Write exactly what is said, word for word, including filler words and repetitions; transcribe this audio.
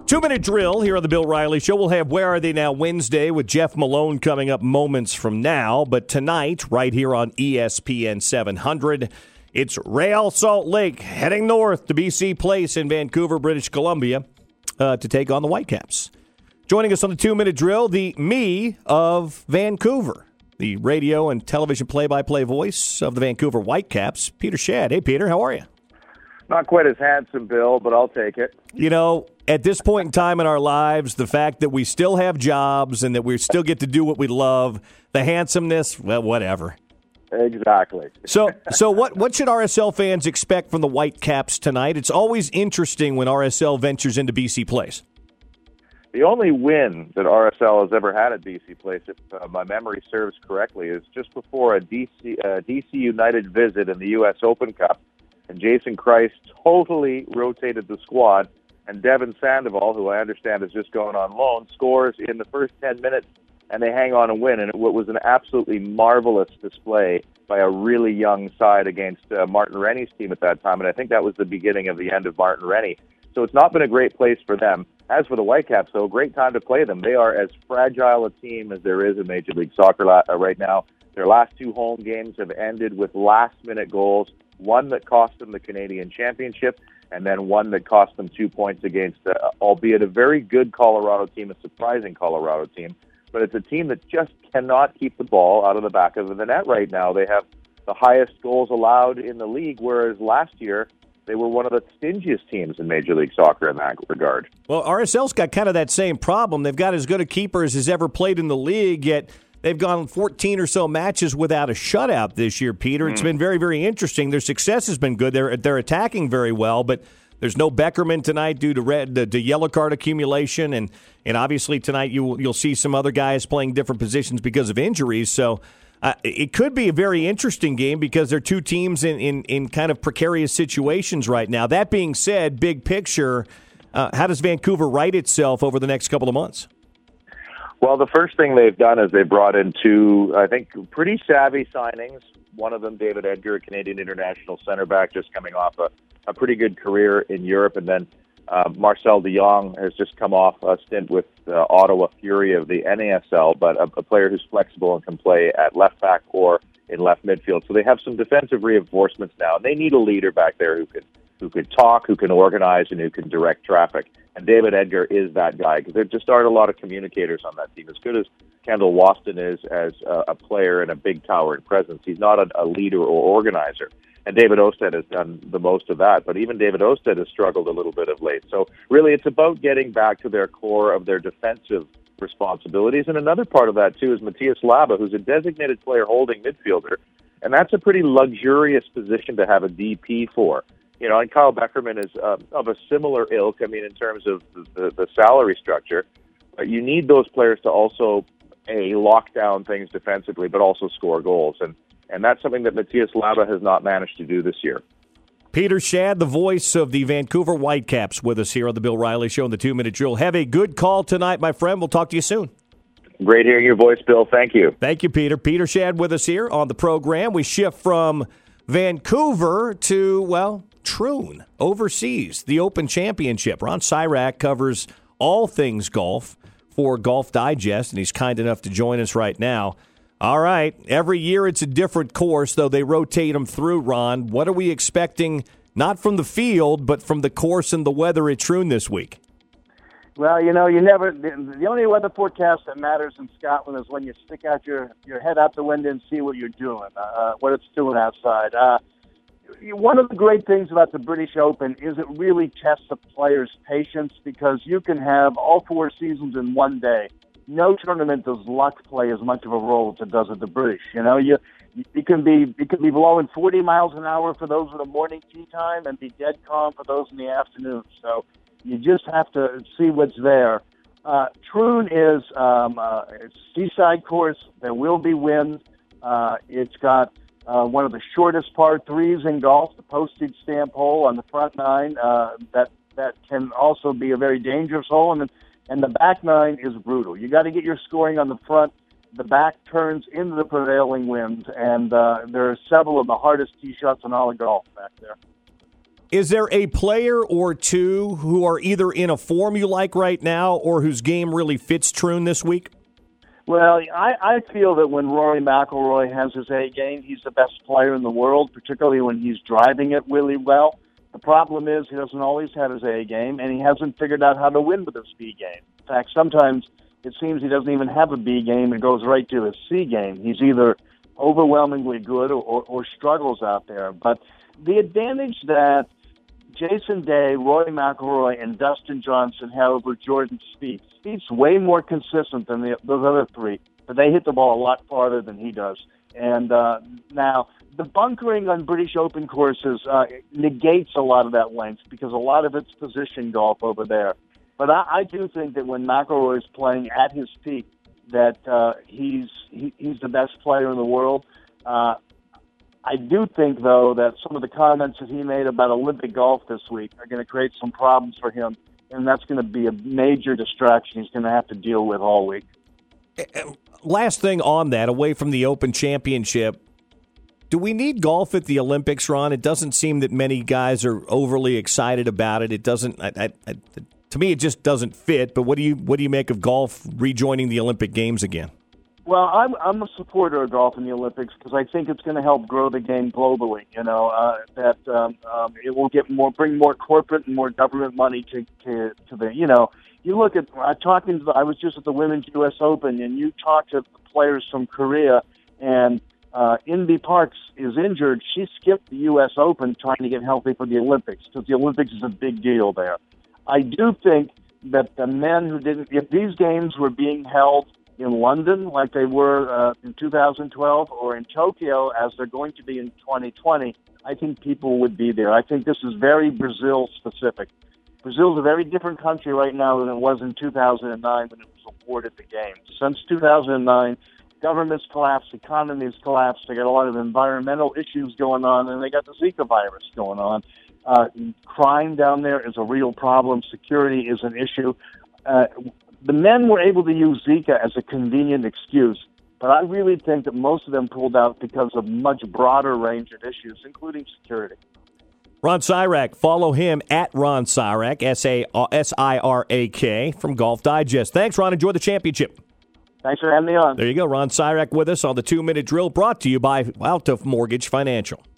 Two-minute drill here on the Bill Riley Show. We'll have Where Are They Now Wednesday with Jeff Malone coming up moments from now. But tonight, right here on E S P N seven hundred, it's Real Salt Lake heading north to B C Place in Vancouver, British Columbia, uh, to take on the Whitecaps. Joining us on the two-minute drill, the me of Vancouver, the radio and television play-by-play voice of the Vancouver Whitecaps, Peter Shad. Hey, Peter, how are you? Not quite as handsome, Bill, but I'll take it. You know, at this point in time in our lives, the fact that we still have jobs and that we still get to do what we love, the handsomeness, well, whatever. Exactly. So so what, what should R S L fans expect from the Whitecaps tonight? It's always interesting when R S L ventures into B C Place. The only win that R S L has ever had at B C Place, if uh, my memory serves correctly, is just before a D C, uh, D C United visit in the U S Open Cup. And Jason Christ totally rotated the squad. And Devin Sandoval, who I understand is just going on loan, scores in the first ten minutes, and they hang on and win. And it was an absolutely marvelous display by a really young side against uh, Martin Rennie's team at that time. And I think that was the beginning of the end of Martin Rennie. So it's not been a great place for them. As for the Whitecaps, though, great time to play them. They are as fragile a team as there is in Major League Soccer la- uh, right now. Their last two home games have ended with last-minute goals. One that cost them the Canadian Championship, and then one that cost them two points against, uh, albeit a very good Colorado team, a surprising Colorado team. But it's a team that just cannot keep the ball out of the back of the net right now. They have the highest goals allowed in the league, whereas last year they were one of the stingiest teams in Major League Soccer in that regard. Well, R S L's got kind of that same problem. They've got as good a keeper as has ever played in the league, yet they've gone fourteen or so matches without a shutout this year, Peter. It's mm. been very, very interesting. Their success has been good. They're they're attacking very well, but there's no Beckerman tonight due to red the, the yellow card accumulation, and and obviously tonight you you'll see some other guys playing different positions because of injuries. So uh, it could be a very interesting game because they're two teams in, in, in kind of precarious situations right now. That being said, big picture, uh, how does Vancouver right itself over the next couple of months? Well, the first thing they've done is they brought in two, I think, pretty savvy signings. One of them, David Edgar, a Canadian international center back, just coming off a, a pretty good career in Europe. And then uh, Marcel de Jong has just come off a stint with uh, Ottawa Fury of the N A S L, but a, a player who's flexible and can play at left back or in left midfield. So they have some defensive reinforcements now, and they need a leader back there who can who can talk, who can organize, and who can direct traffic. And David Edgar is that guy, because there just aren't a lot of communicators on that team. As good as Kendall Waston is as a, a player and a big towering presence, he's not a, a leader or organizer. And David Osted has done the most of that. But even David Osted has struggled a little bit of late. So really it's about getting back to their core of their defensive responsibilities. And another part of that, too, is Matthias Laba, who's a designated player holding midfielder. And that's a pretty luxurious position to have a D P for. You know, and Kyle Beckerman is uh, of a similar ilk, I mean, in terms of the, the salary structure. But you need those players to also, A, lock down things defensively, but also score goals. And, and that's something that Matthias Laba has not managed to do this year. Peter Shad, the voice of the Vancouver Whitecaps, with us here on the Bill Riley Show in the two-minute drill. Have a good call tonight, my friend. We'll talk to you soon. Great hearing your voice, Bill. Thank you. Thank you, Peter. Peter Shad with us here on the program. We shift from Vancouver to, well, Troon, overseas, the Open Championship. Ron Syrak covers all things golf for Golf Digest, and he's kind enough to join us right now. All right, every year it's a different course, though they rotate them through, Ron. What are we expecting, not from the field, but from the course and the weather at Troon this week? Well, you know, you never. The, the only weather forecast that matters in Scotland is when you stick out your, your head out the window and see what you're doing, uh, what it's doing outside. Uh, One of the great things about the British Open is it really tests a player's patience, because you can have all four seasons in one day. No tournament does luck play as much of a role as it does at the British. You know, you you can be you can be blowing forty miles an hour for those with a morning tee time and be dead calm for those in the afternoon. So you just have to see what's there. Uh, Troon is um, uh, it's a seaside course. There will be wind. Uh, it's got Uh, one of the shortest par threes in golf, the postage stamp hole on the front nine. Uh, that that can also be a very dangerous hole, and and the back nine is brutal. You got to get your scoring on the front. The back turns into the prevailing wind, and uh, there are several of the hardest tee shots in all of golf back there. Is there a player or two who are either in a form you like right now or whose game really fits Troon this week? Well, I, I feel that when Rory McIlroy has his A game, he's the best player in the world, particularly when he's driving it really well. The problem is he doesn't always have his A game, and he hasn't figured out how to win with his B game. In fact, sometimes it seems he doesn't even have a B game and goes right to his C game. He's either overwhelmingly good or, or, or struggles out there. But the advantage that Jason Day, Rory McIlroy, and Dustin Johnson have over Jordan Spieth. Spieth's way more consistent than the, those other three, but they hit the ball a lot farther than he does. And uh, now, the bunkering on British Open courses uh, negates a lot of that length because a lot of it's position golf over there. But I, I do think that when McIlroy is playing at his peak, that uh, he's he, he's the best player in the world. Uh, I do think, though, that some of the comments that he made about Olympic golf this week are going to create some problems for him, and that's going to be a major distraction he's going to have to deal with all week. Last thing on that, away from the Open Championship, do we need golf at the Olympics, Ron? It doesn't seem that many guys are overly excited about it. It doesn't. I, I, I, to me, it just doesn't fit. But what do you what do you make of golf rejoining the Olympic Games again? Well, I'm I'm a supporter of golf in the Olympics because I think it's going to help grow the game globally. You know uh, that um, um, it will get more, bring more corporate and more government money to to, to the. You know, you look at I talking. To the, I was just at the Women's U S Open, and you talk to the players from Korea, and uh, Indy Parks is injured. She skipped the U S Open trying to get healthy for the Olympics because the Olympics is a big deal there. I do think that the men who didn't, if these games were being held in London, like they were uh, in two thousand twelve, or in Tokyo, as they're going to be in twenty twenty, I think people would be there. I think this is very Brazil-specific. Brazil is a very different country right now than it was in two thousand nine when it was awarded the Games. Since two thousand nine, governments collapsed, economies collapsed, they got a lot of environmental issues going on, and they got the Zika virus going on. Uh, crime down there is a real problem. Security is an issue. Uh, The men were able to use Zika as a convenient excuse, but I really think that most of them pulled out because of much broader range of issues, including security. Ron Sirak, follow him at Ron Sirak, S A S I R A K, from Golf Digest. Thanks, Ron. Enjoy the championship. Thanks for having me on. There you go. Ron Sirak with us on the two-minute drill, brought to you by Alta Mortgage Financial.